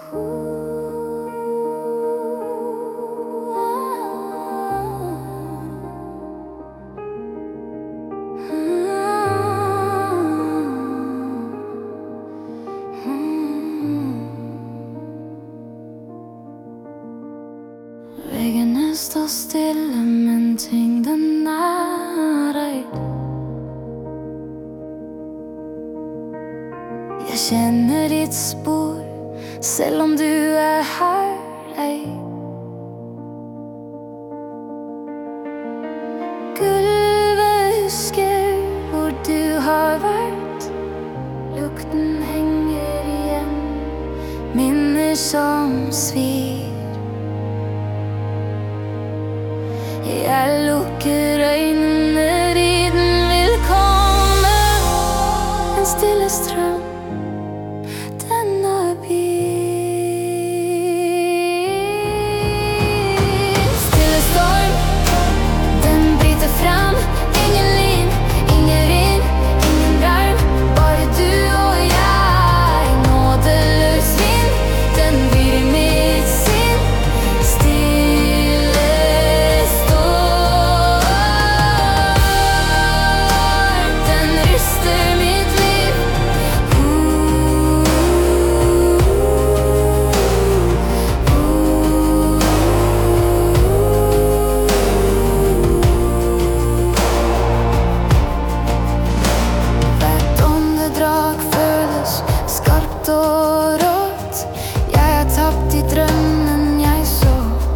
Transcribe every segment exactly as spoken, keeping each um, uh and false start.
Veggene står stille, men tyngden er høyd. Jeg kjenner ditt spor, selv om du er her høy. Gulvet husker hvor du har vært. Lukten henger igjen, minner som svir. Jeg lukker øynene, riden vil komme. En stille strøm, denne byen. Stille storm, den bryter frem. Ingen lyn, ingen vind, ingen larm. Bare du og jeg, nådeløs vind. Den byr i mitt sinn. Stille og rått. Jeg er tapt i drømmen jeg så.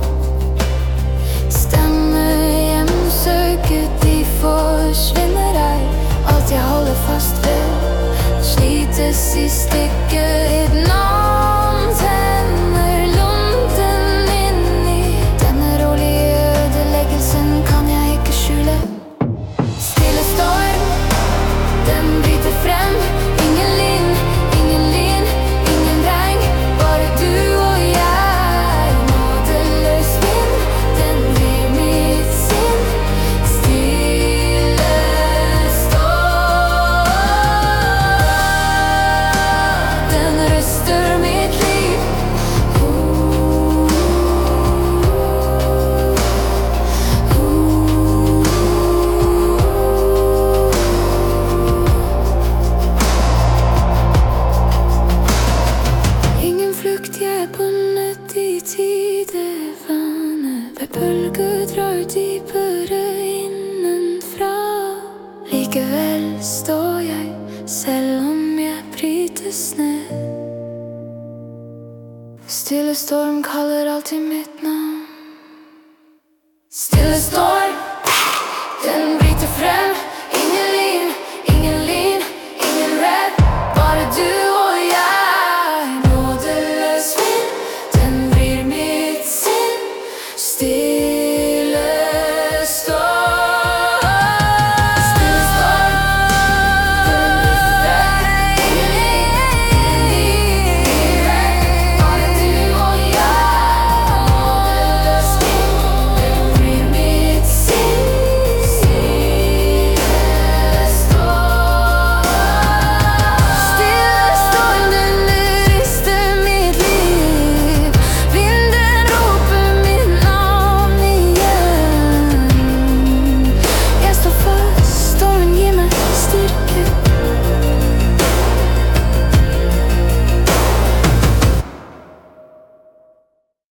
Stemmer hjemsøket, de forsvinner ei. Alt jeg holder fast ved slites i stykker. I den antenner lunden inni. Denne rolige ødeleggelsen kan jeg ikke skjule. Stille storm, den bryter frem. Ingen lyn, ingen lyn, ingen regn. Bare du og jeg, nådeløs vind. Den blir mitt sinn. Stille storm, den ryster mitt liv. Ingen flukt, jeg er bundet i tidevannet. Hver bølge drar dypere innenfra. Likevel står jeg, selv om jeg brytes ned. Stille storm kaller alltid mitt navn.